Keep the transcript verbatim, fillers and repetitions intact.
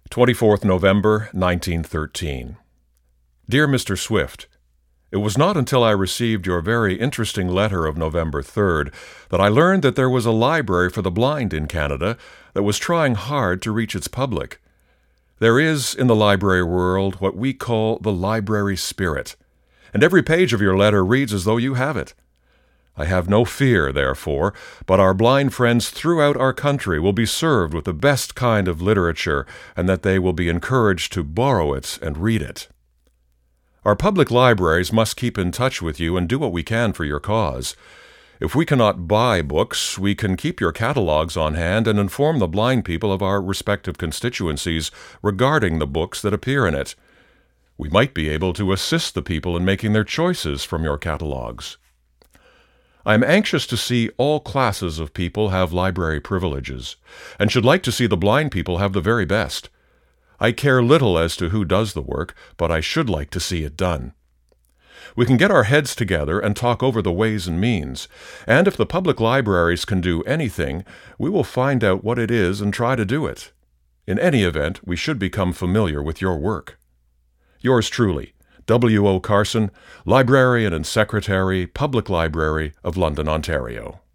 twenty-fourth November, nineteen thirteen. Dear Mister Swift, it was not until I received your very interesting letter of November third that I learned that there was a library for the blind in Canada that was trying hard to reach its public. There is, in the library world, what we call the library spirit, and every page of your letter reads as though you have it. I have no fear, therefore, but our blind friends throughout our country will be served with the best kind of literature, and that they will be encouraged to borrow it and read it. Our public libraries must keep in touch with you and do what we can for your cause. If we cannot buy books, we can keep your catalogs on hand and inform the blind people of our respective constituencies regarding the books that appear in it. We might be able to assist the people in making their choices from your catalogs. I am anxious to see all classes of people have library privileges, and should like to see the blind people have the very best. I care little as to who does the work, but I should like to see it done. We can get our heads together and talk over the ways and means, and if the public libraries can do anything, we will find out what it is and try to do it. In any event, we should become familiar with your work. Yours truly, W O Carson, Librarian and Secretary, Public Library of London, Ontario.